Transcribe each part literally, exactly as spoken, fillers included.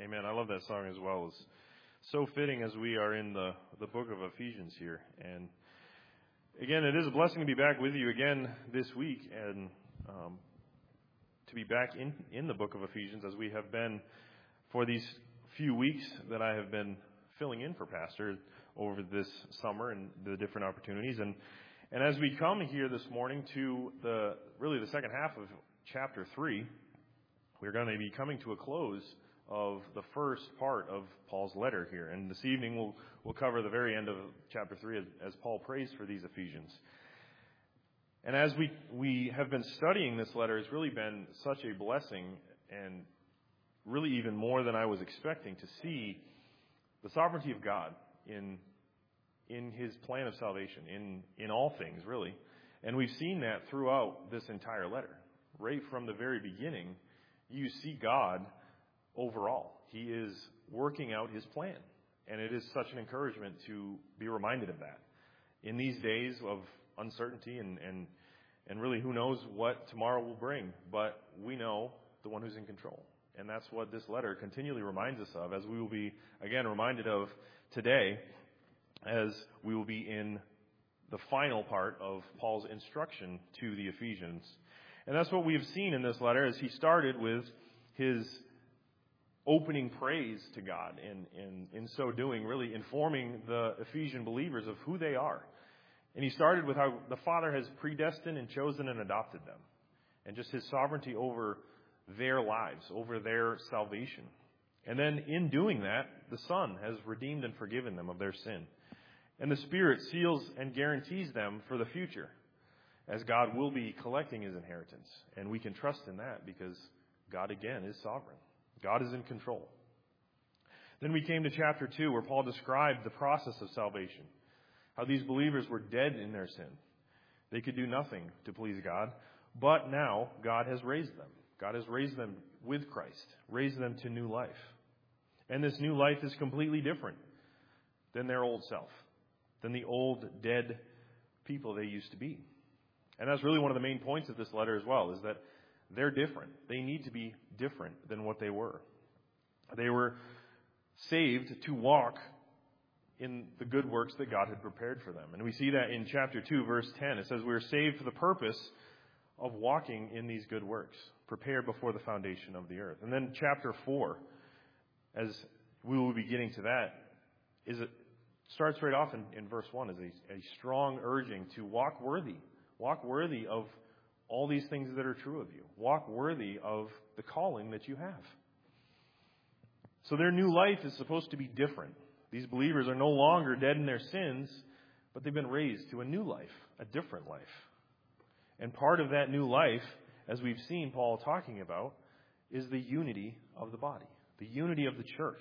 Amen. I love that song as well. It's so fitting as we are in the, the book of Ephesians here. And again, it is a blessing to be back with you again this week and um, to be back in, in the book of Ephesians as we have been for these few weeks that I have been filling in for Pastor over this summer and the different opportunities. And and as we come here this morning to the really the second half of chapter three, we're going to be coming to a close of the first part of Paul's letter here. And this evening we'll we'll cover the very end of chapter three as, as Paul prays for these Ephesians. And as we, we have been studying this letter, it's really been such a blessing and really even more than I was expecting to see the sovereignty of God in in his plan of salvation, in, in all things, really. And we've seen that throughout this entire letter. Right from the very beginning, you see God overall. He is working out his plan. And it is such an encouragement to be reminded of that. In these days of uncertainty and, and, and really who knows what tomorrow will bring, but we know the one who's in control. And that's what this letter continually reminds us of, as we will be, again, reminded of today, as we will be in the final part of Paul's instruction to the Ephesians. And that's what we have seen in this letter, as he started with his opening praise to God, and in, in so doing, really informing the Ephesian believers of who they are. And he started with how the Father has predestined and chosen and adopted them, and just his sovereignty over their lives, over their salvation. And then in doing that, the Son has redeemed and forgiven them of their sin. And the Spirit seals and guarantees them for the future, as God will be collecting his inheritance. And we can trust in that because God, again, is sovereign. God is in control. Then we came to chapter two, where Paul described the process of salvation, how these believers were dead in their sin. They could do nothing to please God, but now God has raised them. God has raised them with Christ, raised them to new life. And this new life is completely different than their old self, than the old, dead people they used to be. And that's really one of the main points of this letter as well, is that they're different. They need to be different than what they were. They were saved to walk in the good works that God had prepared for them. And we see that in chapter two, verse ten. It says, we are saved for the purpose of walking in these good works, prepared before the foundation of the earth. And then chapter four, as we will be getting to that, is it starts right off in, in verse one as a, a strong urging to walk worthy. Walk worthy of all these things that are true of you. Walk worthy of the calling that you have. So their new life is supposed to be different. These believers are no longer dead in their sins, but they've been raised to a new life, a different life. And part of that new life, as we've seen Paul talking about, is the unity of the body, the unity of the church.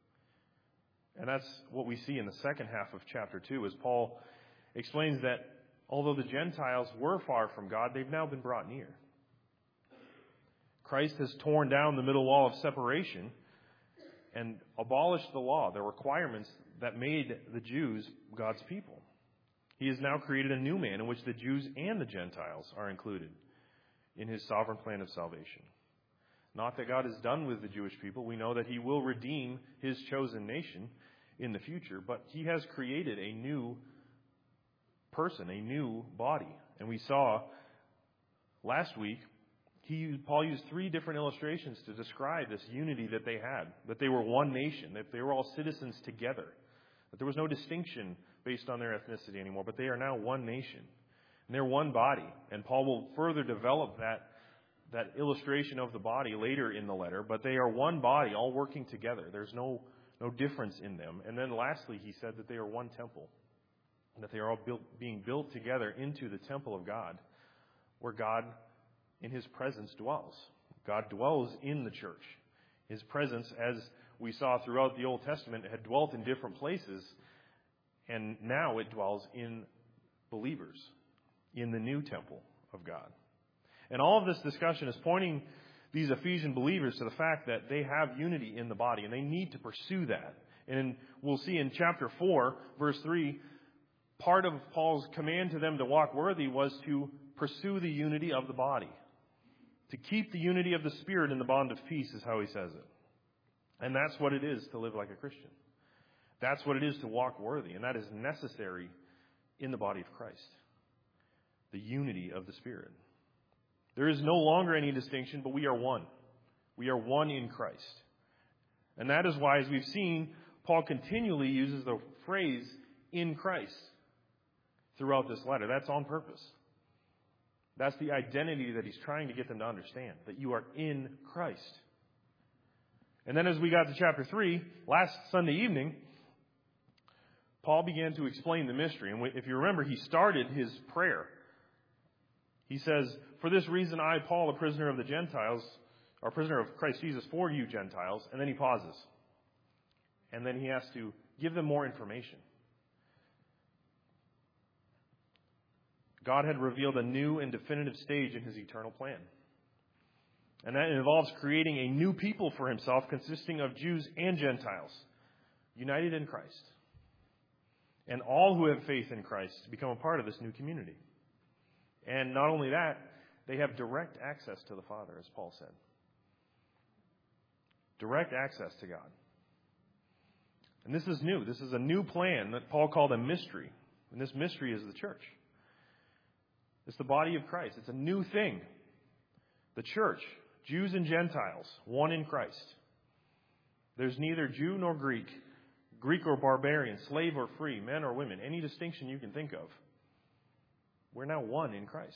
And that's what we see in the second half of chapter two, as Paul explains that although the Gentiles were far from God, they've now been brought near. Christ has torn down the middle wall of separation and abolished the law, the requirements that made the Jews God's people. He has now created a new man in which the Jews and the Gentiles are included in his sovereign plan of salvation. Not that God is done with the Jewish people. We know that he will redeem his chosen nation in the future, but he has created a new person, a new body. And we saw last week, he, Paul used three different illustrations to describe this unity that they had, that they were one nation, that they were all citizens together, that there was no distinction based on their ethnicity anymore, but they are now one nation, and they're one body. And Paul will further develop that, that illustration of the body later in the letter, but they are one body, all working together. There's no, no difference in them. And then lastly, he said that they are one temple, that they are all built, being built together into the temple of God, where God in his presence dwells. God dwells in the church. His presence, as we saw throughout the Old Testament, had dwelt in different places, and now it dwells in believers, in the new temple of God. And all of this discussion is pointing these Ephesian believers to the fact that they have unity in the body, and they need to pursue that. And we'll see in chapter four, verse three, part of Paul's command to them to walk worthy was to pursue the unity of the body. To keep the unity of the Spirit in the bond of peace is how he says it. And that's what it is to live like a Christian. That's what it is to walk worthy. And that is necessary in the body of Christ. The unity of the Spirit. There is no longer any distinction, but we are one. We are one in Christ. And that is why, as we've seen, Paul continually uses the phrase, in Christ, throughout this letter. That's on purpose. That's the identity that he's trying to get them to understand, that you are in Christ. And then as we got to chapter three, last Sunday evening, Paul began to explain the mystery. And if you remember, he started his prayer. He says, "For this reason I, Paul, a prisoner of the Gentiles, or prisoner of Christ Jesus for you Gentiles," and then he pauses. And then he has to give them more information. God had revealed a new and definitive stage in his eternal plan. And that involves creating a new people for himself consisting of Jews and Gentiles, united in Christ. And all who have faith in Christ become a part of this new community. And not only that, they have direct access to the Father, as Paul said. Direct access to God. And this is new. This is a new plan that Paul called a mystery. And this mystery is the church. It's the body of Christ. It's a new thing. The church, Jews and Gentiles, one in Christ. There's neither Jew nor Greek, Greek or barbarian, slave or free, men or women, any distinction you can think of. We're now one in Christ.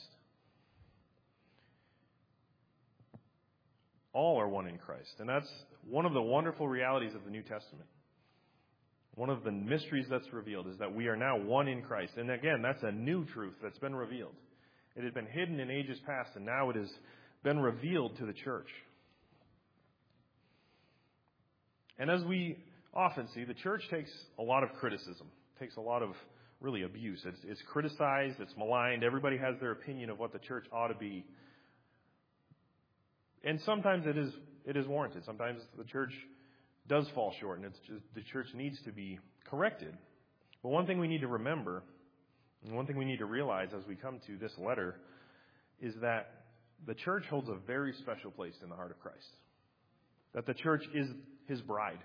All are one in Christ. And that's one of the wonderful realities of the New Testament. One of the mysteries that's revealed is that we are now one in Christ. And again, that's a new truth that's been revealed. It had been hidden in ages past, and now it has been revealed to the church. And as we often see, the church takes a lot of criticism, takes a lot of really abuse. It's, it's criticized, it's maligned. Everybody has their opinion of what the church ought to be. And sometimes it is it is warranted. Sometimes the church does fall short, and it's just, the church needs to be corrected. But one thing we need to remember, and one thing we need to realize as we come to this letter, is that the church holds a very special place in the heart of Christ. That the church is his bride.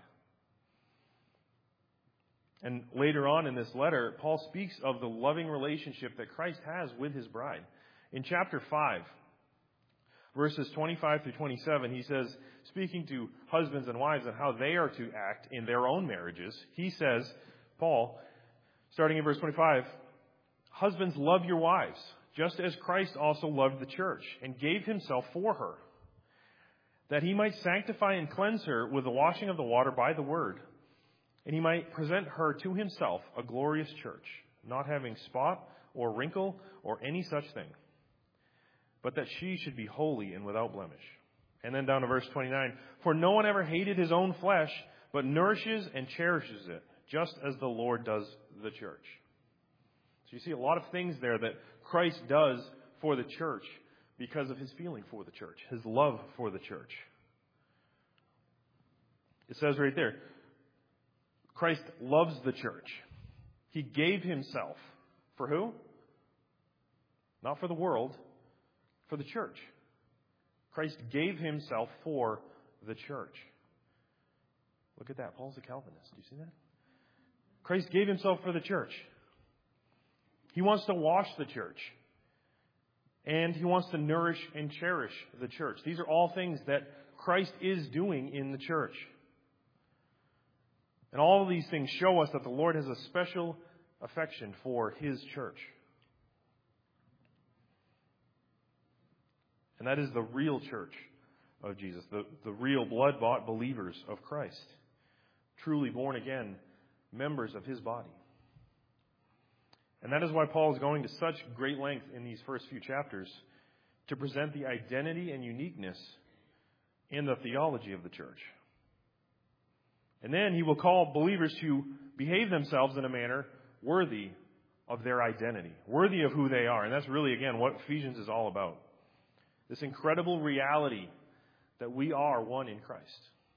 And later on in this letter, Paul speaks of the loving relationship that Christ has with his bride. In chapter five, verses twenty-five through twenty-seven, he says, speaking to husbands and wives and how they are to act in their own marriages, he says, Paul, starting in verse twenty-five, "Husbands, love your wives, just as Christ also loved the church and gave himself for her, that he might sanctify and cleanse her with the washing of the water by the word, and he might present her to himself a glorious church, not having spot or wrinkle or any such thing, but that she should be holy and without blemish." And then down to verse twenty-nine, "For no one ever hated his own flesh, but nourishes and cherishes it, just as the Lord does the church." So you see a lot of things there that Christ does for the church because of his feeling for the church, his love for the church. It says right there, Christ loves the church. He gave himself. For who? Not for the world, for the church. Christ gave himself for the church. Look at that. Paul's a Calvinist. Do you see that? Christ gave himself for the church. He wants to wash the church. And he wants to nourish and cherish the church. These are all things that Christ is doing in the church. And all of these things show us that the Lord has a special affection for his church. And that is the real church of Jesus, the, the real blood-bought believers of Christ, truly born again members of his body. And that is why Paul is going to such great length in these first few chapters to present the identity and uniqueness in the theology of the church. And then he will call believers to behave themselves in a manner worthy of their identity, worthy of who they are. And that's really, again, what Ephesians is all about. This incredible reality that we are one in Christ.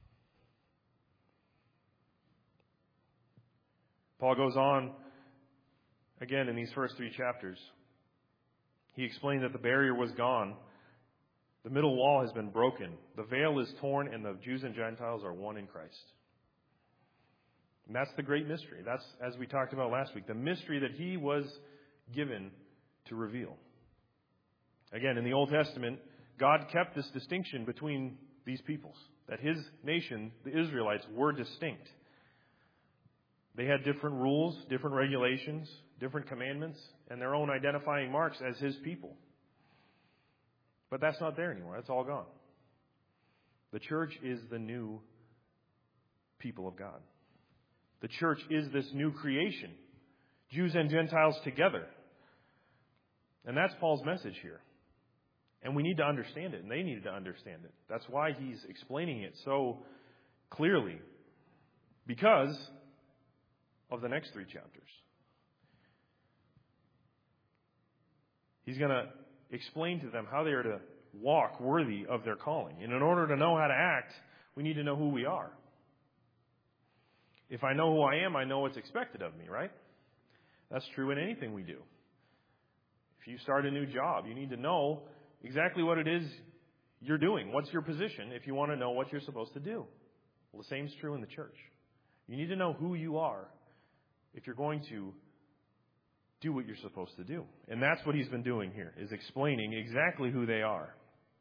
Paul goes on, again, in these first three chapters. He explained that the barrier was gone The middle wall has been broken. The veil is torn, and the Jews and Gentiles are one in Christ. And that's the great mystery. That's, as we talked about last week, the mystery that he was given to reveal. Again, in the Old Testament, God kept this distinction between these peoples, that his nation, the Israelites, were distinct. They had different rules, different regulations, different commandments, and their own identifying marks as his people. But that's not there anymore. That's all gone. The church is the new people of God. The church is this new creation, Jews and Gentiles together. And that's Paul's message here. And we need to understand it, and they needed to understand it. That's why he's explaining it so clearly, because of the next three chapters. He's going to explain to them how they are to walk worthy of their calling. And in order to know how to act, we need to know who we are. If I know who I am, I know what's expected of me, right? That's true in anything we do. If you start a new job, you need to know exactly what it is you're doing. What's your position if you want to know what you're supposed to do? Well, the same is true in the church. You need to know who you are if you're going to do what you're supposed to do. And that's what he's been doing here, is explaining exactly who they are.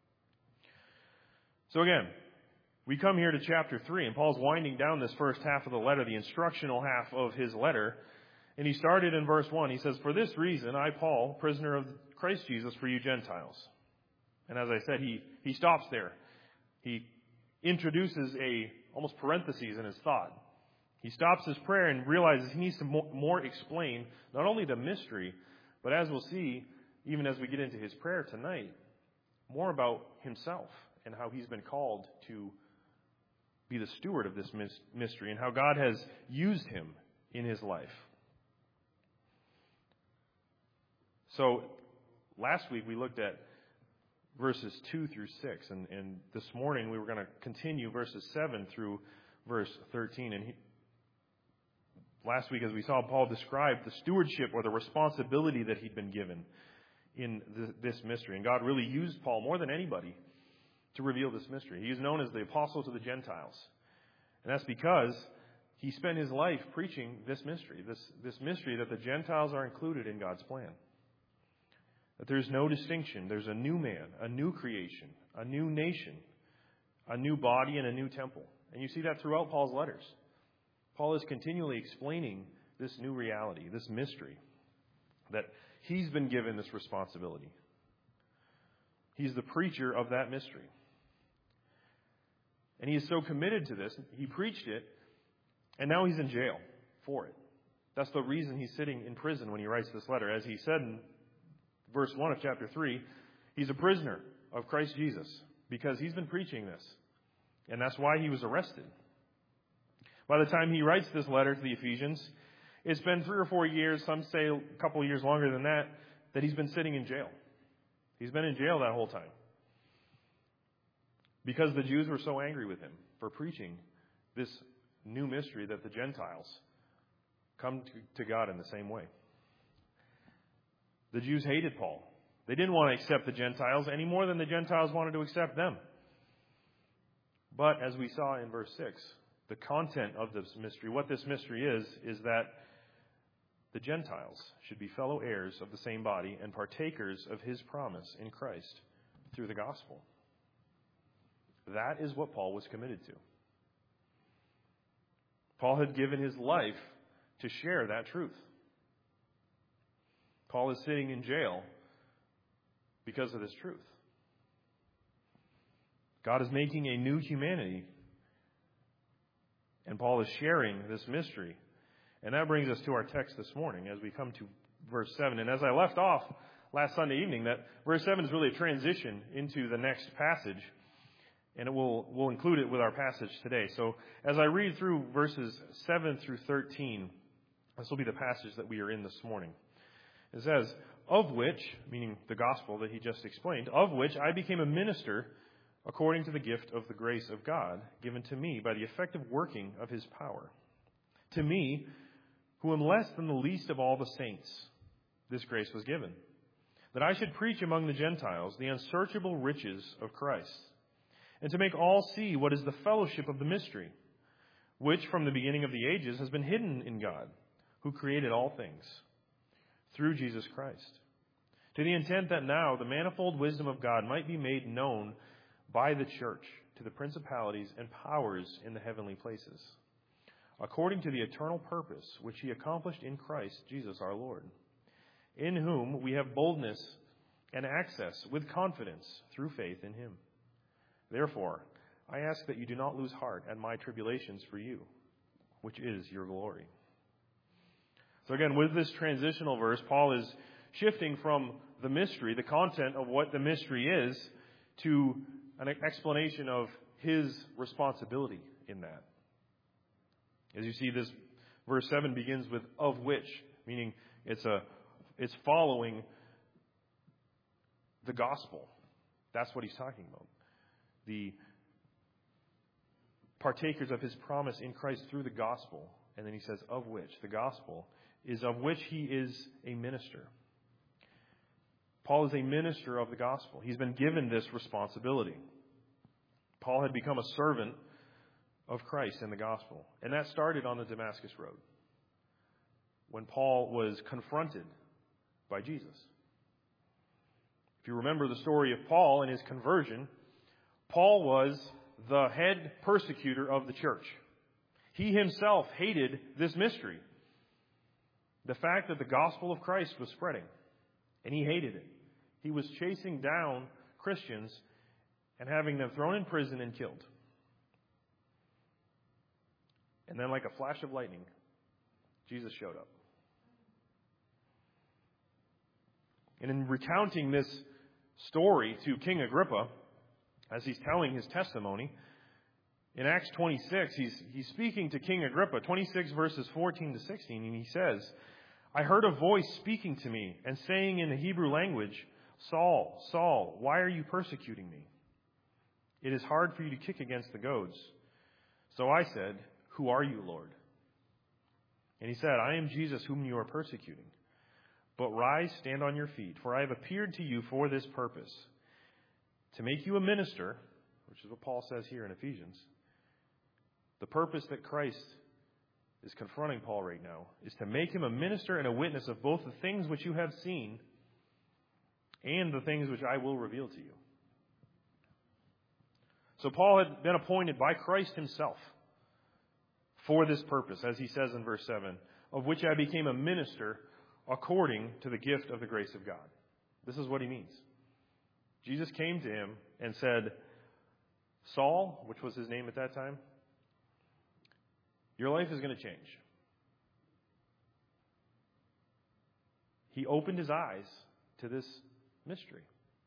So again, we come here to chapter three, and Paul's winding down this first half of the letter, the instructional half of his letter. And he started in verse one. He says, "For this reason, I, Paul, prisoner of Christ Jesus, for you Gentiles." And as I said, he, he stops there. He introduces a almost parentheses in his thought. He stops his prayer and realizes he needs to more, more explain not only the mystery, but as we'll see, even as we get into his prayer tonight, more about himself and how he's been called to be the steward of this mystery and how God has used him in his life. So last week we looked at verses two through six, and, and this morning we were going to continue verses seven through verse thirteen. And he, last week, as we saw, Paul described the stewardship or the responsibility that he'd been given in this mystery. And God really used Paul more than anybody to reveal this mystery. He is known as the apostle to the Gentiles. And that's because he spent his life preaching this mystery, this, this mystery that the Gentiles are included in God's plan. That there's no distinction. There's a new man, a new creation, a new nation, a new body, and a new temple. And you see that throughout Paul's letters. Paul is continually explaining this new reality, this mystery, that he's been given this responsibility. He's the preacher of that mystery. And he is so committed to this, he preached it, and now he's in jail for it. That's the reason he's sitting in prison when he writes this letter. As he said in verse one of chapter three, he's a prisoner of Christ Jesus because he's been preaching this. And that's why he was arrested. By the time he writes this letter to the Ephesians, it's been three or four years, some say a couple of years longer than that, that he's been sitting in jail. He's been in jail that whole time. Because the Jews were so angry with him for preaching this new mystery that the Gentiles come to, to God in the same way. The Jews hated Paul. They didn't want to accept the Gentiles any more than the Gentiles wanted to accept them. But as we saw in verse six, the content of this mystery, what this mystery is, is that the Gentiles should be fellow heirs of the same body and partakers of his promise in Christ through the gospel. That is what Paul was committed to. Paul had given his life to share that truth. Paul is sitting in jail because of this truth. God is making a new humanity, and Paul is sharing this mystery. And that brings us to our text this morning as we come to verse seven. And as I left off last Sunday evening, that verse seven is really a transition into the next passage. And it will, we'll include it with our passage today. So as I read through verses seven through thirteen, this will be the passage that we are in this morning. It says, "Of which," meaning the gospel that he just explained, "of which I became a minister according to the gift of the grace of God given to me by the effective working of his power. To me, who am less than the least of all the saints, this grace was given, that I should preach among the Gentiles the unsearchable riches of Christ, and to make all see what is the fellowship of the mystery, which from the beginning of the ages has been hidden in God, who created all things, through Jesus Christ, to the intent that now the manifold wisdom of God might be made known by the church to the principalities and powers in the heavenly places, according to the eternal purpose which he accomplished in Christ Jesus our Lord, in whom we have boldness and access with confidence through faith in him. Therefore, I ask that you do not lose heart at my tribulations for you, which is your glory. So again, with this transitional verse, Paul is shifting from the mystery, the content of what the mystery is, to an explanation of his responsibility in that. As you see, this verse seven begins with "of which," meaning it's a it's following the gospel. That's what he's talking about. The partakers of his promise in Christ through the gospel. And then he says, of which. The gospel is of which he is a minister. Paul is a minister of the gospel. He's been given this responsibility. Paul had become a servant of Christ in the gospel. And that started on the Damascus Road, when Paul was confronted by Jesus. If you remember the story of Paul and his conversion, Paul was the head persecutor of the church. He himself hated this mystery, the fact that the gospel of Christ was spreading, and he hated it. He was chasing down Christians and having them thrown in prison and killed. And then, like a flash of lightning, Jesus showed up. And in recounting this story to King Agrippa, as he's telling his testimony, in Acts twenty-six, he's, he's speaking to King Agrippa, twenty-six verses fourteen to sixteen, and he says, I heard a voice speaking to me and saying in the Hebrew language, Saul, Saul, why are you persecuting me? It is hard for you to kick against the goads. So I said, who are you, Lord? And he said, I am Jesus whom you are persecuting. But rise, stand on your feet, for I have appeared to you for this purpose, to make you a minister, which is what Paul says here in Ephesians. The purpose that Christ is confronting Paul right now is to make him a minister and a witness of both the things which you have seen and the things which I will reveal to you. So Paul had been appointed by Christ himself for this purpose, as he says in verse seven, of which I became a minister according to the gift of the grace of God. This is what he means. Jesus came to him and said, Saul, which was his name at that time, your life is going to change. He opened his eyes to this mystery.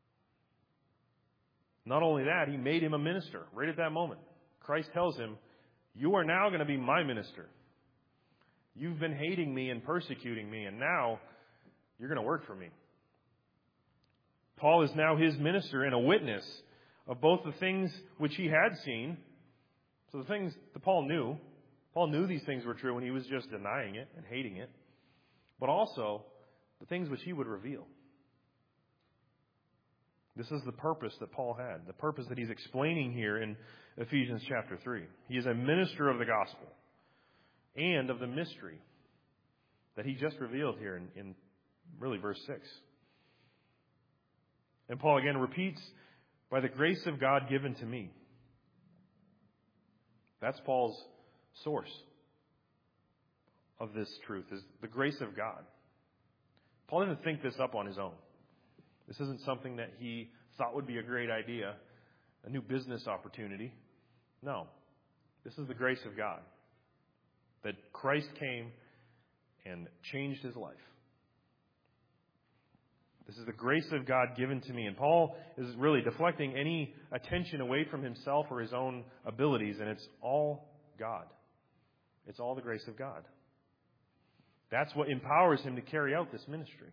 Not only that, he made him a minister right at that moment. Christ tells him, you are now going to be my minister. You've been hating me and persecuting me, and now you're going to work for me. Paul is now his minister and a witness of both the things which he had seen. So the things that Paul knew, Paul knew these things were true and he was just denying it and hating it. But also the things which he would reveal. This is the purpose that Paul had, the purpose that he's explaining here in Ephesians chapter three. He is a minister of the gospel and of the mystery that he just revealed here in, in really verse six. And Paul again repeats, by the grace of God given to me. That's Paul's source of this truth, is the grace of God. Paul didn't think this up on his own. This isn't something that he thought would be a great idea, a new business opportunity. No. This is the grace of God. That Christ came and changed his life. This is the grace of God given to me. And Paul is really deflecting any attention away from himself or his own abilities, and it's all God. It's all the grace of God. That's what empowers him to carry out this ministry.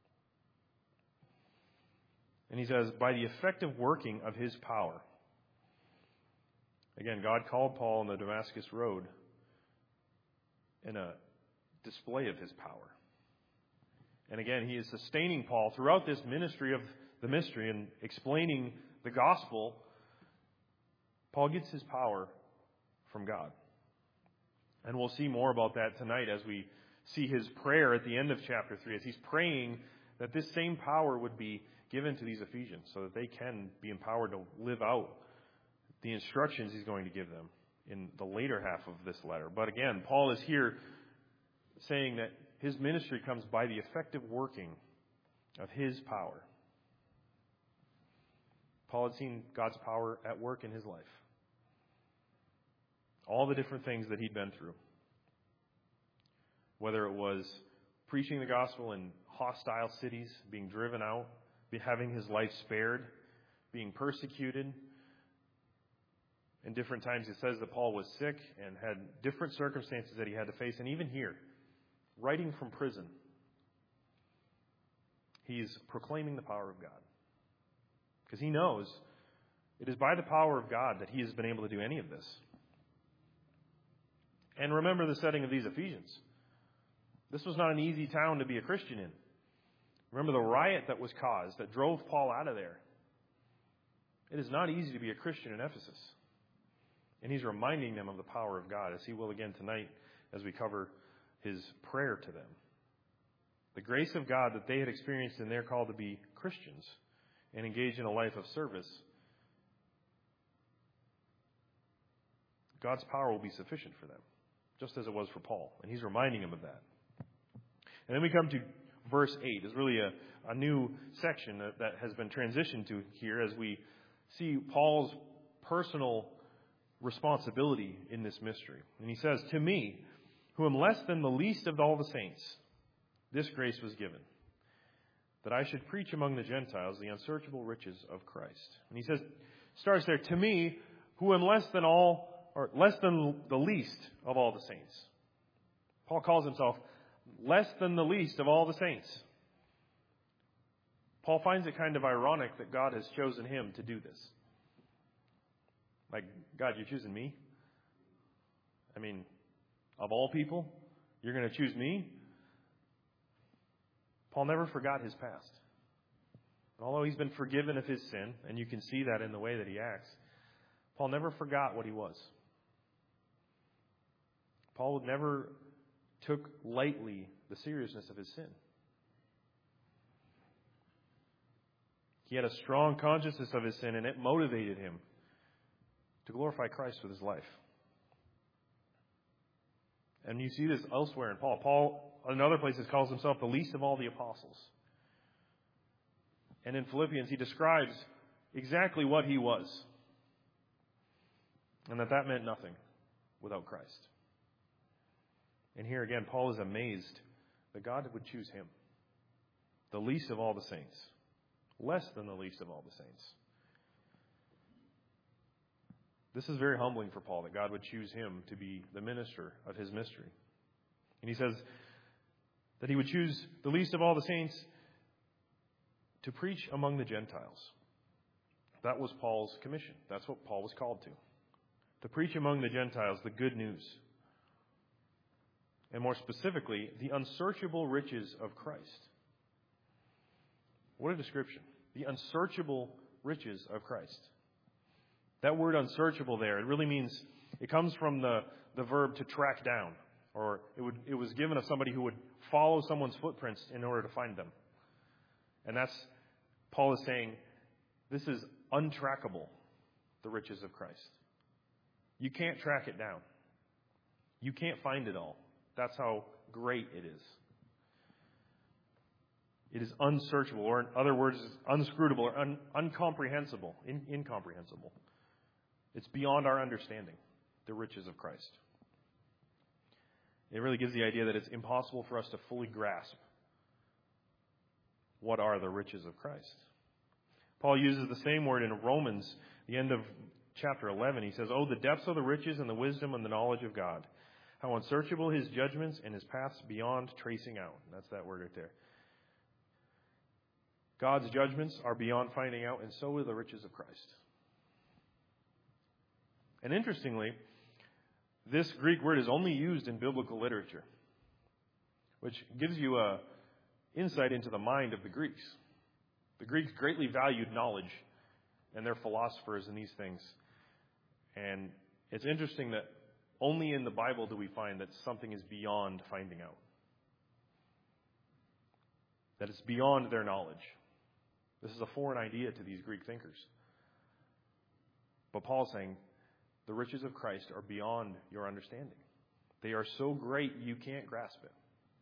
And he says, by the effective working of his power. Again, God called Paul on the Damascus Road in a display of his power. And again, he is sustaining Paul throughout this ministry of the mystery and explaining the gospel. Paul gets his power from God. And we'll see more about that tonight as we see his prayer at the end of chapter three, as he's praying that this same power would be given to these Ephesians so that they can be empowered to live out the instructions he's going to give them in the later half of this letter. But again, Paul is here saying that his ministry comes by the effective working of his power. Paul had seen God's power at work in his life. All the different things that he'd been through. Whether it was preaching the gospel in hostile cities, being driven out, having his life spared, being persecuted. In different times it says that Paul was sick and had different circumstances that he had to face. And even here, writing from prison, he's proclaiming the power of God. Because he knows it is by the power of God that he has been able to do any of this. And remember the setting of these Ephesians. This was not an easy town to be a Christian in. Remember the riot that was caused that drove Paul out of there. It is not easy to be a Christian in Ephesus. And he's reminding them of the power of God, as he will again tonight as we cover his prayer to them. The grace of God that they had experienced in their call to be Christians and engage in a life of service, God's power will be sufficient for them, just as it was for Paul. And he's reminding them of that. And then we come to verse eight. It's really a, a new section that, that has been transitioned to here as we see Paul's personal responsibility in this mystery. And he says, "To me, who am less than the least of all the saints, this grace was given, that I should preach among the Gentiles the unsearchable riches of Christ." And he says, starts there, "To me, who am less than all, or less than the least of all the saints." Paul calls himself less than the least of all the saints. Paul finds it kind of ironic that God has chosen him to do this. Like, God, you're choosing me? I mean, of all people, you're going to choose me? Paul never forgot his past. Although he's been forgiven of his sin, and you can see that in the way that he acts, Paul never forgot what he was. Paul never took lightly the seriousness of his sin. He had a strong consciousness of his sin, and it motivated him to glorify Christ with his life. And you see this elsewhere in Paul. Paul, in other places, calls himself the least of all the apostles. And in Philippians, he describes exactly what he was. And that that meant nothing without Christ. And here again, Paul is amazed that God would choose him, the least of all the saints, less than the least of all the saints. This is very humbling for Paul, that God would choose him to be the minister of his mystery. And he says that he would choose the least of all the saints to preach among the Gentiles. That was Paul's commission. That's what Paul was called to. To preach among the Gentiles the good news. And more specifically, the unsearchable riches of Christ. What a description. The unsearchable riches of Christ. That word unsearchable there, it really means, it comes from the, the verb to track down. Or it would it was given of somebody who would follow someone's footprints in order to find them. And that's, Paul is saying, this is untrackable, the riches of Christ. You can't track it down. You can't find it all. That's how great it is. It is unsearchable, or in other words, unscrutable, or un- uncomprehensible, in- incomprehensible. It's beyond our understanding, the riches of Christ. It really gives the idea that it's impossible for us to fully grasp what are the riches of Christ. Paul uses the same word in Romans, the end of chapter eleven. He says, "Oh, the depths of the riches and the wisdom and the knowledge of God. How unsearchable his judgments and his paths beyond tracing out." That's that word right there. God's judgments are beyond finding out, and so are the riches of Christ. And interestingly, this Greek word is only used in biblical literature, which gives you a insight into the mind of the Greeks. The Greeks greatly valued knowledge and their philosophers and these things. And it's interesting that only in the Bible do we find that something is beyond finding out. That it's beyond their knowledge. This is a foreign idea to these Greek thinkers. But Paul's saying, the riches of Christ are beyond your understanding. They are so great you can't grasp it.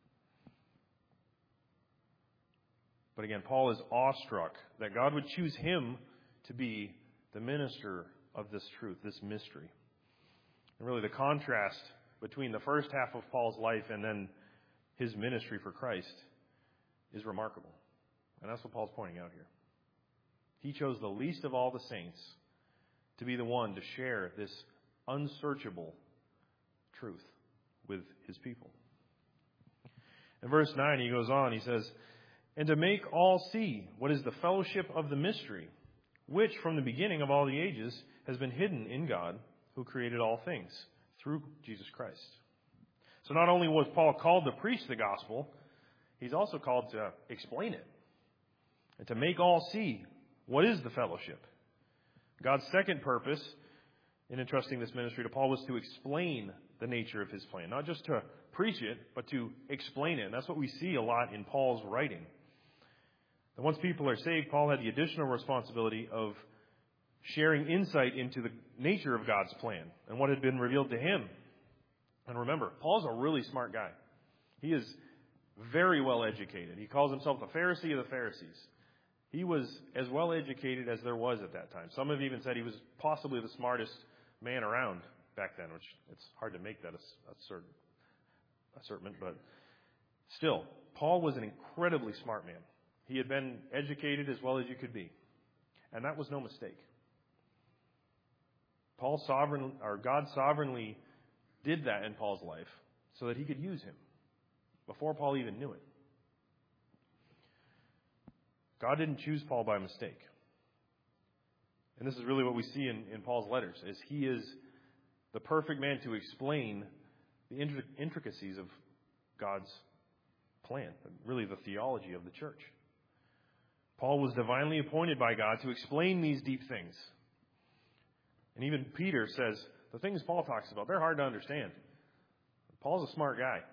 But again, Paul is awestruck that God would choose him to be the minister of this truth, this mystery. And really the contrast between the first half of Paul's life and then his ministry for Christ is remarkable. And that's what Paul's pointing out here. He chose the least of all the saints to be the one to share this unsearchable truth with his people. In verse nine, he goes on, he says, and to make all see what is the fellowship of the mystery, which from the beginning of all the ages has been hidden in God, who created all things through Jesus Christ. So not only was Paul called to preach the gospel, he's also called to explain it and to make all see what is the fellowship. God's second purpose in entrusting this ministry to Paul was to explain the nature of his plan, not just to preach it, but to explain it. And that's what we see a lot in Paul's writing. And once people are saved, Paul had the additional responsibility of sharing insight into the nature of God's plan and what had been revealed to him. And remember, Paul's a really smart guy. He is very well educated. He calls himself the Pharisee of the Pharisees. He was as well educated as there was at that time. Some have even said he was possibly the smartest man around back then, which it's hard to make that assert, assertment, but still, Paul was an incredibly smart man. He had been educated as well as you could be, and that was no mistake. Paul sovereign, or God sovereignly did that in Paul's life so that he could use him before Paul even knew it. God didn't choose Paul by mistake. And this is really what we see in, in Paul's letters, is he is the perfect man to explain the intricacies of God's plan, really the theology of the church. Paul was divinely appointed by God to explain these deep things. And even Peter says, the things Paul talks about, they're hard to understand. Paul's a smart guy.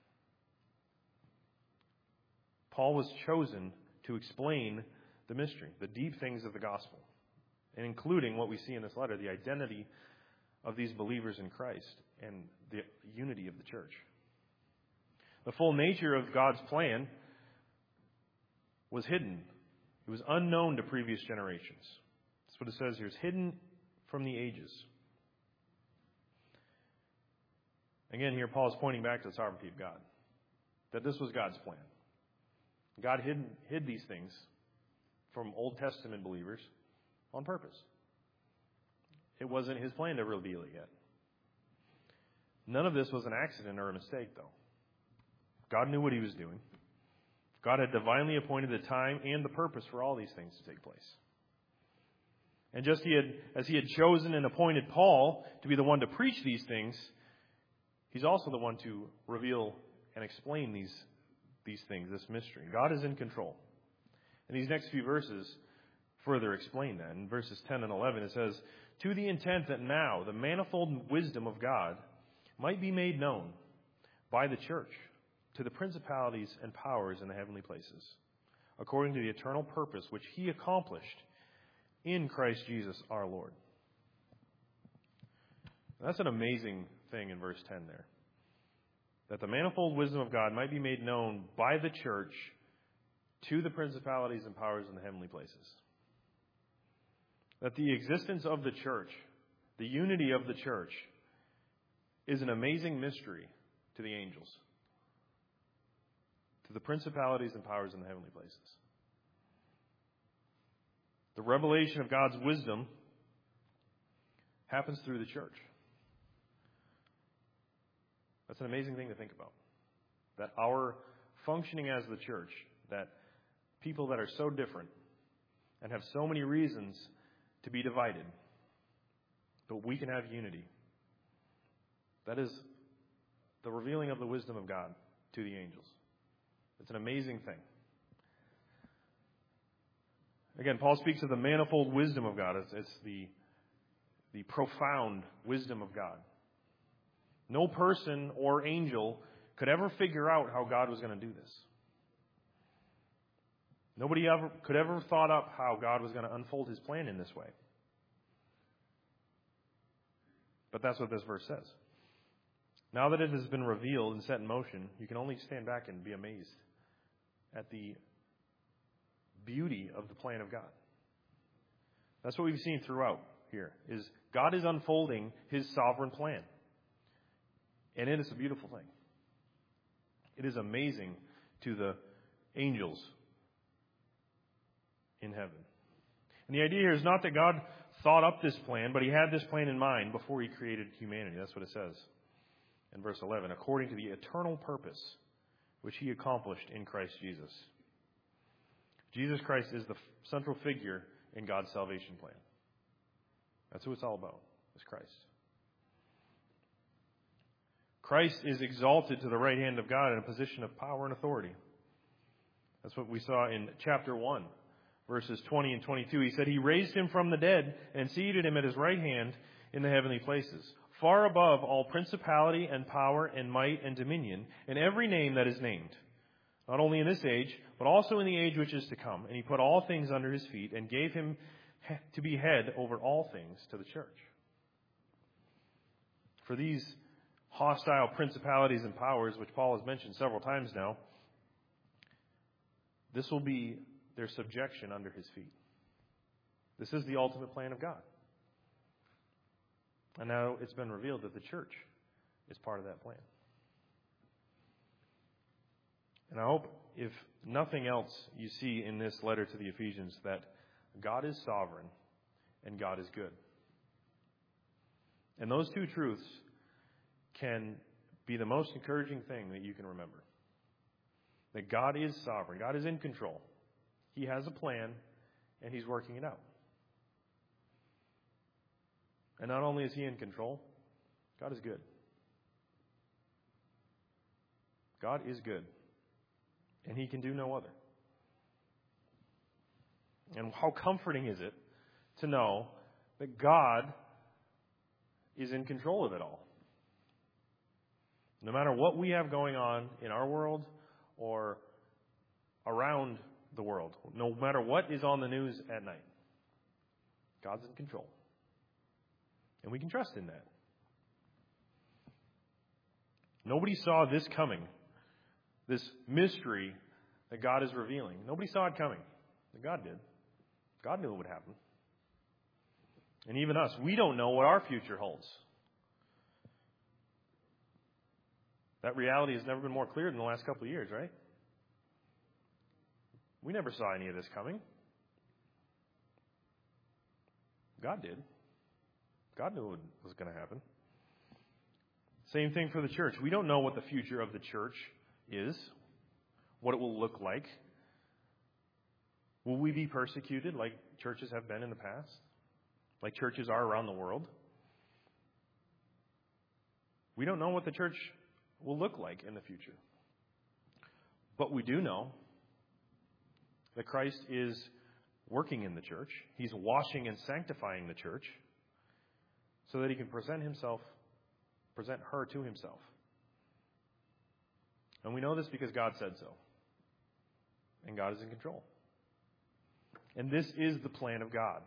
Paul was chosen to explain the mystery, the deep things of the gospel, and including what we see in this letter, the identity of these believers in Christ and the unity of the church. The full nature of God's plan was hidden. It was unknown to previous generations. That's what it says here. It's hidden from the ages. Again, here Paul is pointing back to the sovereignty of God, that this was God's plan. God hid, hid these things from Old Testament believers on purpose. It wasn't his plan to reveal it yet. None of this was an accident or a mistake, though. God knew what he was doing. God had divinely appointed the time and the purpose for all these things to take place. And just he had, as he had chosen and appointed Paul to be the one to preach these things, he's also the one to reveal and explain these, these things, this mystery. God is in control. And these next few verses further explain that. In verses ten and eleven, it says, to the intent that now the manifold wisdom of God might be made known by the church to the principalities and powers in the heavenly places, according to the eternal purpose which he accomplished in Christ Jesus our Lord. That's an amazing thing in verse ten there. That the manifold wisdom of God might be made known by the church to the principalities and powers in the heavenly places. That the existence of the church, the unity of the church, is an amazing mystery to the angels, to the principalities and powers in the heavenly places. The revelation of God's wisdom happens through the church. That's an amazing thing to think about. That our functioning as the church, that people that are so different and have so many reasons to be divided, but we can have unity. That is the revealing of the wisdom of God to the angels. It's an amazing thing. Again, Paul speaks of the manifold wisdom of God. It's, it's the, the profound wisdom of God. No person or angel could ever figure out how God was going to do this. Nobody ever could ever thought up how God was going to unfold his plan in this way. But that's what this verse says. Now that it has been revealed and set in motion, you can only stand back and be amazed at the beauty of the plan of God. That's what we've seen throughout here, is God is unfolding his sovereign plan. And it is a beautiful thing. It is amazing to the angels in heaven. And the idea here is not that God thought up this plan, but he had this plan in mind before he created humanity. That's what it says in verse eleven. According to the eternal purpose which he accomplished in Christ Jesus. Jesus Christ is the central figure in God's salvation plan. That's who it's all about, is Christ. Christ is exalted to the right hand of God in a position of power and authority. That's what we saw in chapter one, verses twenty and twenty-two. He said, he raised him from the dead and seated him at his right hand in the heavenly places, far above all principality and power and might and dominion, and every name that is named, not only in this age, but also in the age which is to come. And he put all things under his feet and gave him to be head over all things to the church. For these hostile principalities and powers, which Paul has mentioned several times now, this will be their subjection under his feet. This is the ultimate plan of God. And now it's been revealed that the church is part of that plan. And I hope, if nothing else, you see in this letter to the Ephesians that God is sovereign and God is good. And those two truths can be the most encouraging thing that you can remember. That God is sovereign. God is in control. He has a plan, and he's working it out. And not only is he in control, God is good. God is good. And he can do no other. And how comforting is it to know that God is in control of it all? No matter what we have going on in our world or around the world, no matter what is on the news at night, God's in control. And we can trust in that. Nobody saw this coming, this mystery that God is revealing. Nobody saw it coming. But God did. God knew it would happen. And even us, we don't know what our future holds. That reality has never been more clear than the last couple of years, right? We never saw any of this coming. God did. God knew it was going to happen. Same thing for the church. We don't know what the future of the church is, what it will look like. Will we be persecuted like churches have been in the past? Like churches are around the world? We don't know what the church will look like in the future. But we do know that Christ is working in the church. He's washing and sanctifying the church so that he can present himself, present her to himself. And we know this because God said so. And God is in control. And this is the plan of God.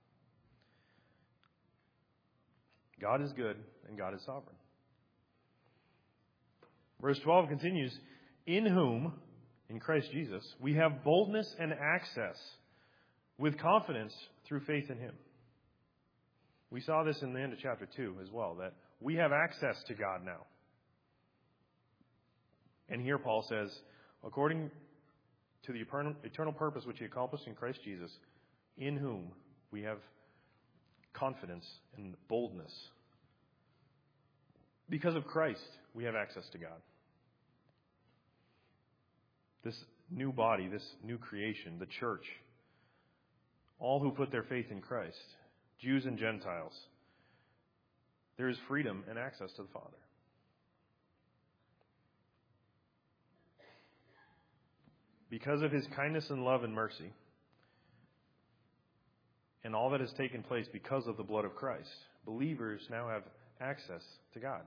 God is good and God is sovereign. Verse twelve continues, in whom, in Christ Jesus, we have boldness and access with confidence through faith in him. We saw this in the end of chapter two as well, that we have access to God now. And here Paul says, according to the eternal purpose which he accomplished in Christ Jesus, in whom we have confidence and boldness. Because of Christ, we have access to God. This new body, this new creation, the church, all who put their faith in Christ, Jews and Gentiles, there is freedom and access to the Father. Because of his kindness and love and mercy, and all that has taken place because of the blood of Christ. Believers now have access to God.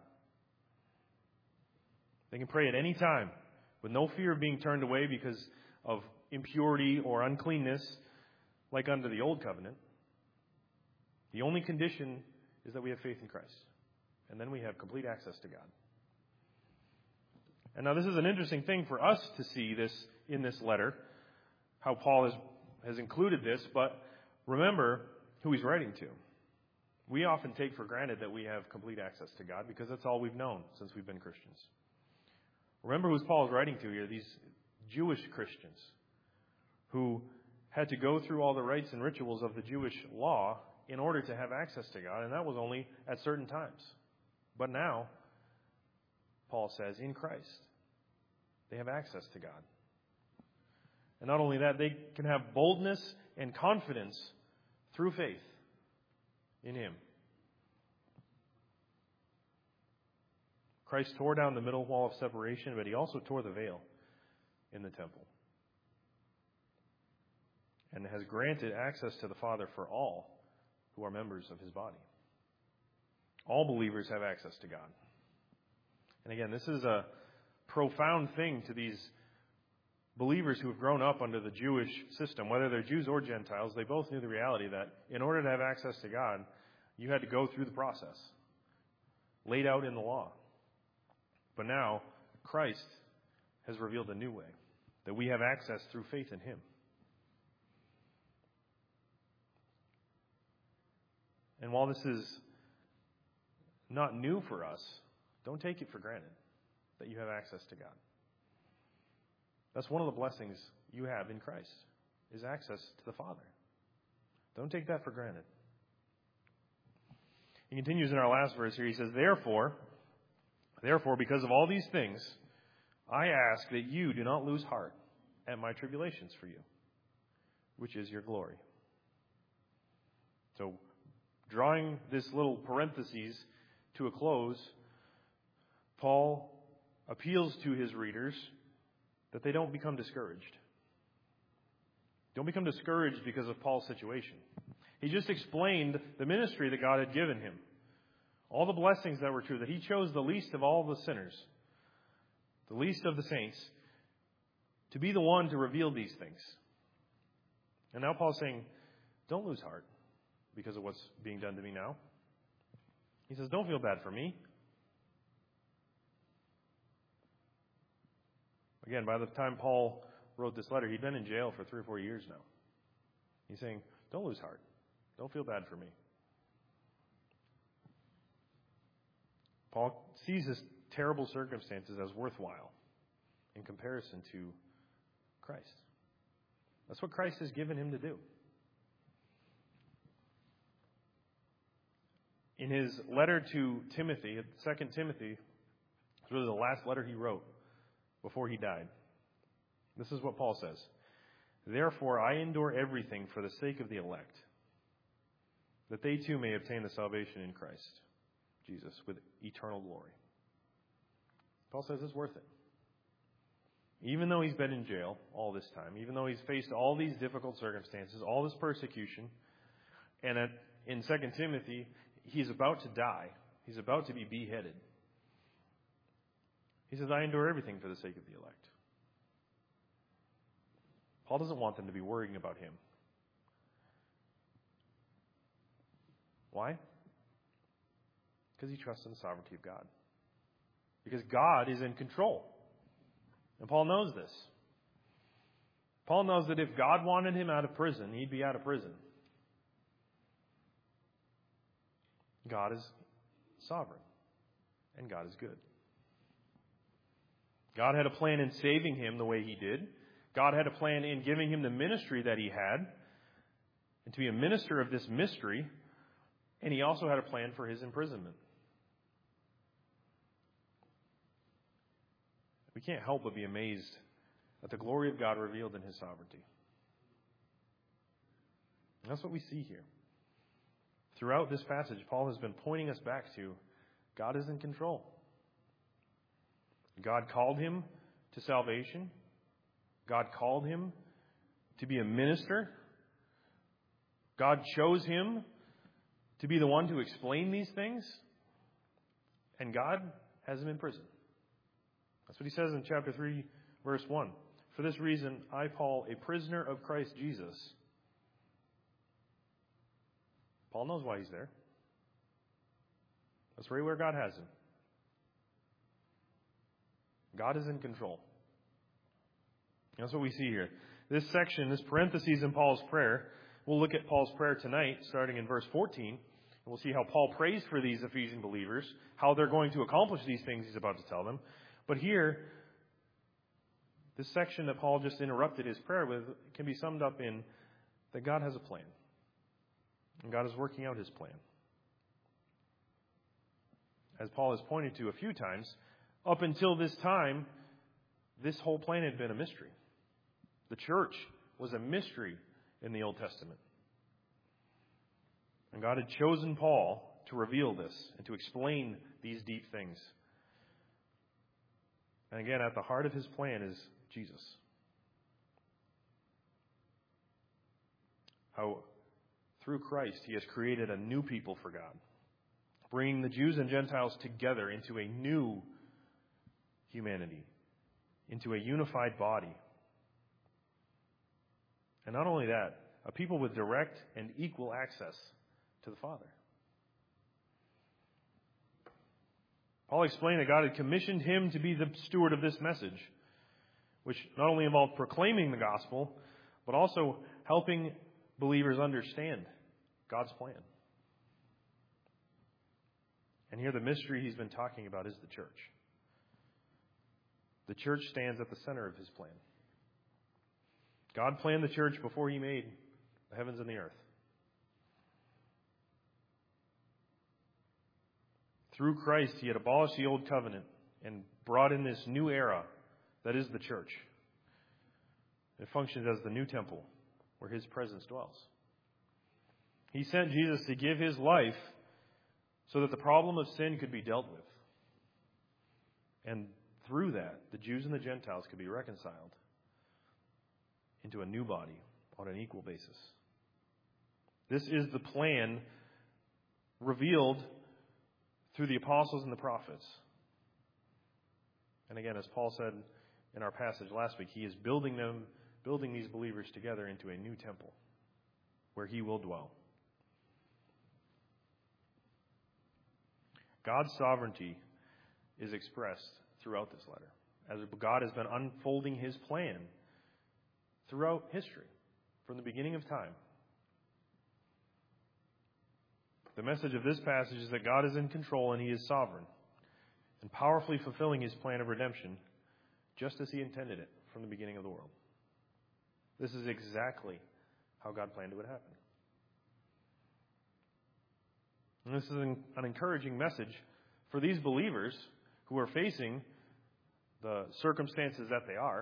They can pray at any time with no fear of being turned away because of impurity or uncleanness like under the old covenant. The only condition is that we have faith in Christ. And then we have complete access to God. And now this is an interesting thing for us to see this in this letter, how Paul has, has included this, but remember who he's writing to. We often take for granted that we have complete access to God because that's all we've known since we've been Christians. Remember who Paul is writing to here, these Jewish Christians who had to go through all the rites and rituals of the Jewish law in order to have access to God, and that was only at certain times. But now, Paul says, in Christ, they have access to God. And not only that, they can have boldness and confidence through faith in Him. Christ tore down the middle wall of separation, but He also tore the veil in the temple. And has granted access to the Father for all who are members of His body. All believers have access to God. And again, this is a profound thing to these believers who have grown up under the Jewish system. Whether they're Jews or Gentiles, they both knew the reality that in order to have access to God, you had to go through the process laid out in the law. But now, Christ has revealed a new way, that we have access through faith in Him. And while this is not new for us, don't take it for granted that you have access to God. That's one of the blessings you have in Christ, is access to the Father. Don't take that for granted. He continues in our last verse here. He says, Therefore, therefore, because of all these things, I ask that you do not lose heart at my tribulations for you, which is your glory. So, drawing this little parenthesis to a close, Paul appeals to his readers that they don't become discouraged. Don't become discouraged because of Paul's situation. He just explained the ministry that God had given him. All the blessings that were true, that he chose the least of all the sinners, the least of the saints, to be the one to reveal these things. And now Paul's saying, don't lose heart because of what's being done to me now. He says, don't feel bad for me. Again, by the time Paul wrote this letter, he'd been in jail for three or four years now. He's saying, don't lose heart. Don't feel bad for me. Paul sees his terrible circumstances as worthwhile in comparison to Christ. That's what Christ has given him to do. In his letter to Timothy, Second Timothy, it's really the last letter he wrote before he died. This is what Paul says. Therefore, I endure everything for the sake of the elect, that they too may obtain the salvation in Christ Jesus with eternal glory. Paul says it's worth it. Even though he's been in jail all this time, even though he's faced all these difficult circumstances, all this persecution, and at, in Second Timothy, he's about to die. He's about to be beheaded. He says, I endure everything for the sake of the elect. Paul doesn't want them to be worrying about him. Why? Because he trusts in the sovereignty of God. Because God is in control. And Paul knows this. Paul knows that if God wanted him out of prison, he'd be out of prison. God is sovereign. And God is good. God had a plan in saving him the way he did. God had a plan in giving him the ministry that he had, and to be a minister of this mystery. And he also had a plan for his imprisonment. We can't help but be amazed at the glory of God revealed in his sovereignty. And that's what we see here. Throughout this passage, Paul has been pointing us back to God is in control. God called him to salvation. God called him to be a minister. God chose him to be the one to explain these things, and God has him in prison. That's what he says in chapter three, verse one. For this reason, I, Paul, a prisoner of Christ Jesus. Paul knows why he's there. That's right where God has him. God is in control. That's what we see here. This section, this parenthesis in Paul's prayer, we'll look at Paul's prayer tonight, starting in verse fourteen. And we'll see how Paul prays for these Ephesian believers, how they're going to accomplish these things he's about to tell them. But here, this section that Paul just interrupted his prayer with can be summed up in that God has a plan. And God is working out his plan. As Paul has pointed to a few times, up until this time, this whole plan had been a mystery. The church was a mystery in the Old Testament. And God had chosen Paul to reveal this and to explain these deep things. And again, at the heart of his plan is Jesus. How through Christ he has created a new people for God, bringing the Jews and Gentiles together into a new humanity, into a unified body. And not only that, a people with direct and equal access to the Father. Paul explained that God had commissioned him to be the steward of this message, which not only involved proclaiming the gospel, but also helping believers understand God's plan. And here the mystery he's been talking about is the church. The church stands at the center of his plan. God planned the church before he made the heavens and the earth. Through Christ, he had abolished the old covenant and brought in this new era that is the church. It functions as the new temple where his presence dwells. He sent Jesus to give his life so that the problem of sin could be dealt with. And through that, the Jews and the Gentiles could be reconciled into a new body on an equal basis. This is the plan revealed through the apostles and the prophets. And again, as Paul said in our passage last week, he is building them, building these believers together into a new temple where he will dwell. God's sovereignty is expressed throughout this letter, as God has been unfolding his plan throughout history, from the beginning of time. The message of this passage is that God is in control and he is sovereign, and powerfully fulfilling his plan of redemption, just as he intended it from the beginning of the world. This is exactly how God planned it would happen. And this is an, an encouraging message for these believers who are facing the circumstances that they are.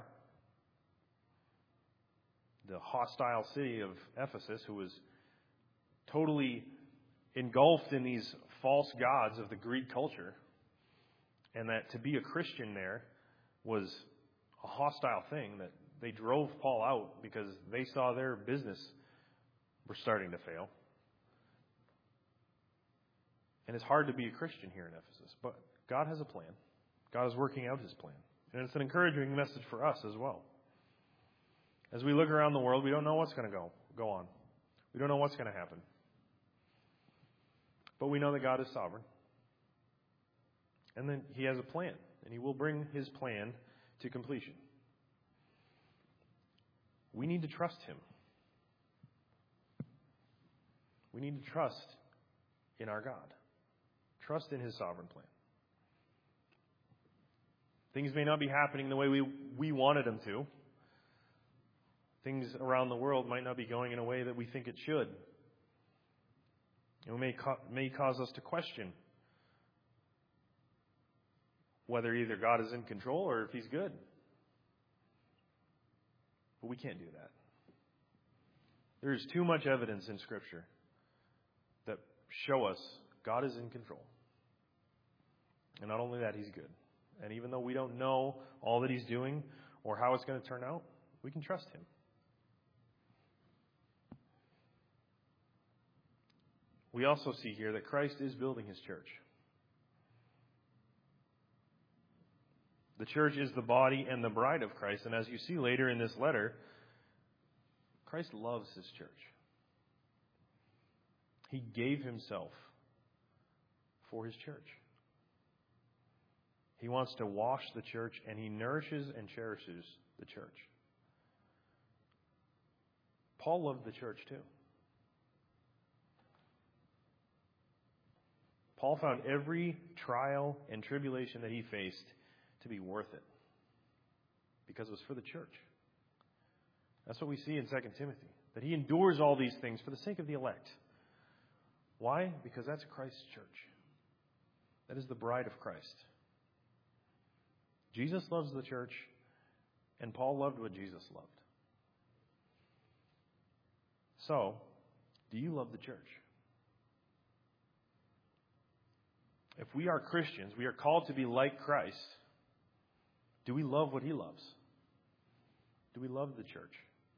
The hostile city of Ephesus, who was totally engulfed in these false gods of the Greek culture, and that to be a Christian there was a hostile thing, that they drove Paul out because they saw their business were starting to fail. And it's hard to be a Christian here in Ephesus, but God has a plan. God is working out his plan. And it's an encouraging message for us as well. As we look around the world, we don't know what's going to go, go on. We don't know what's going to happen. But we know that God is sovereign. And then he has a plan, and he will bring his plan to completion. We need to trust him. We need to trust in our God. Trust in his sovereign plan. Things may not be happening the way we, we wanted them to. Things around the world might not be going in a way that we think it should. It may, ca- may cause us to question whether either God is in control or if he's good. But we can't do that. There is too much evidence in Scripture that show us God is in control. And not only that, he's good. And even though we don't know all that he's doing or how it's going to turn out, we can trust him. we also see here that Christ is building his church. The church is the body and the bride of Christ. And as you see later in this letter, Christ loves his church. He gave himself for his church. He wants to wash the church, and he nourishes and cherishes the church. Paul loved the church too. Paul found every trial and tribulation that he faced to be worth it, because it was for the church. That's what we see in Second Timothy, that he endures all these things for the sake of the elect. Why? Because that's Christ's church. That is the bride of Christ. Jesus loves the church, and Paul loved what Jesus loved. So, do you love the church? If we are Christians, we are called to be like Christ. Do we love what he loves? Do we love the church?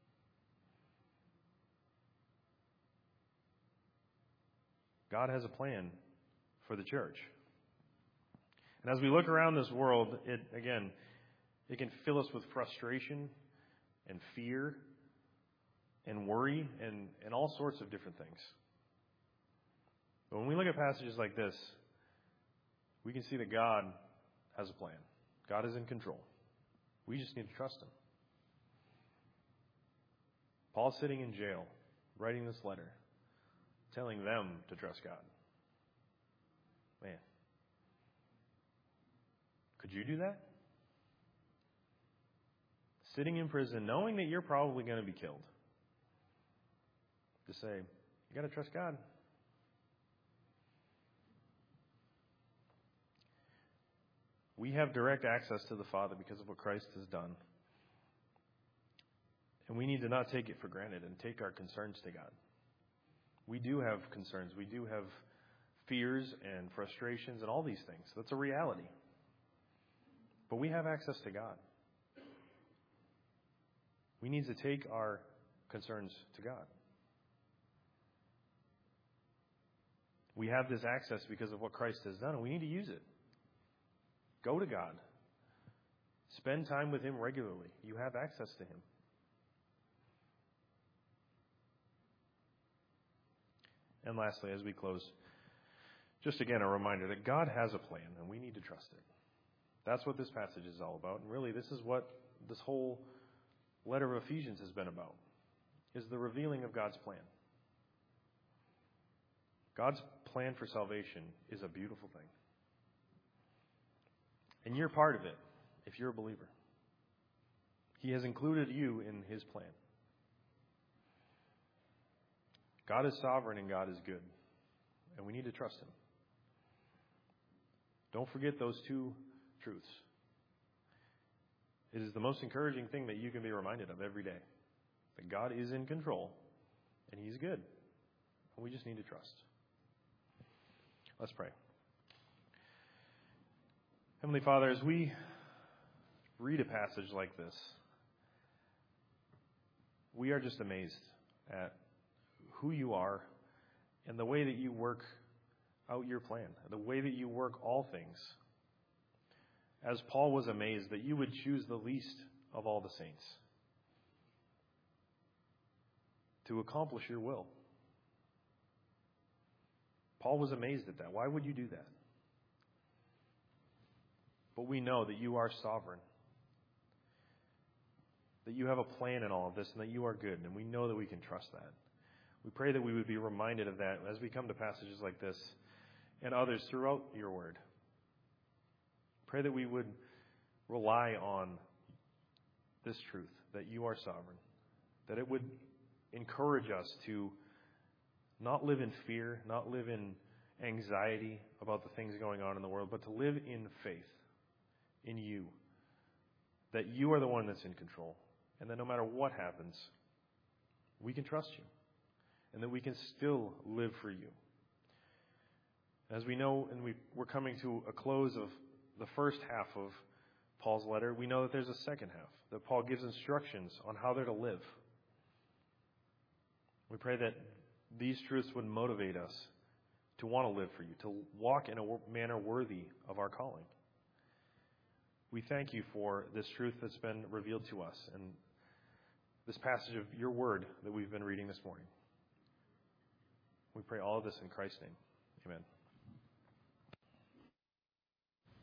God has a plan for the church. And as we look around this world, it again, it can fill us with frustration and fear and worry and, and all sorts of different things. But when we look at passages like this, we can see that God has a plan. God is in control. We just need to trust him. Paul's sitting in jail, writing this letter, telling them to trust God. Man. Could you do that? Sitting in prison, knowing that you're probably going to be killed. To say, you got to trust God. We have direct access to the Father because of what Christ has done. And we need to not take it for granted and take our concerns to God. We do have concerns. We do have fears and frustrations and all these things. That's a reality. But we have access to God. We need to take our concerns to God. We have this access because of what Christ has done, and we need to use it. Go to God. Spend time with him regularly. You have access to him. And lastly, as we close, just again a reminder that God has a plan, and we need to trust it. That's what this passage is all about. And really, this is what this whole letter of Ephesians has been about, is the revealing of God's plan. God's plan for salvation is a beautiful thing. And you're part of it if you're a believer. He has included you in his plan. God is sovereign and God is good. And we need to trust him. Don't forget those two truths. It is the most encouraging thing that you can be reminded of every day. That God is in control and he's good. And we just need to trust. Let's pray. Heavenly Father, as we read a passage like this, we are just amazed at who you are and the way that you work out your plan, the way that you work all things. As Paul was amazed that you would choose the least of all the saints to accomplish your will. Paul was amazed at that. Why would you do that? But we know that you are sovereign, that you have a plan in all of this, and that you are good, and we know that we can trust that. We pray that we would be reminded of that as we come to passages like this and others throughout your word. Pray that we would rely on this truth, that you are sovereign, that it would encourage us to not live in fear, not live in anxiety about the things going on in the world, but to live in faith in you, that you are the one that's in control, and that no matter what happens, we can trust you, and that we can still live for you. As we know, and we, we're coming to a close of the first half of Paul's letter, we know that there's a second half, that Paul gives instructions on how they're to live. We pray that these truths would motivate us to want to live for you, to walk in a manner worthy of our calling. We thank you for this truth that's been revealed to us and this passage of your word that we've been reading this morning. We pray all of this in Christ's name. Amen.